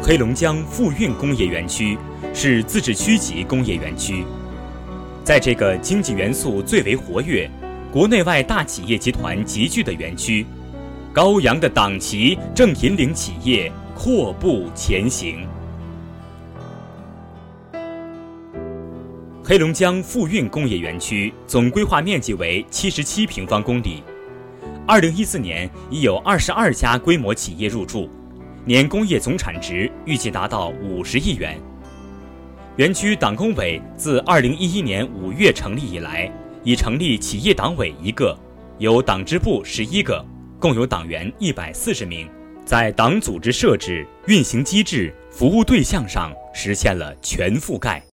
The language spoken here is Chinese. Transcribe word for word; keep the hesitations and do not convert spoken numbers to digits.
黑龙江富蕴工业园区是自治区级工业园区，在这个经济元素最为活跃、国内外大企业集团集聚的园区，高扬的党旗正引领企业阔步前行。黑龙江富蕴工业园区总规划面积为七十七平方公里，二零一四年已有二十二家规模企业入驻，年工业总产值预计达到五十亿元。园区党工委自二零一一年五月成立以来，已成立企业党委一个，有党支部十一个，共有党员一百四十名，在党组织设置、运行机制、服务对象上实现了全覆盖。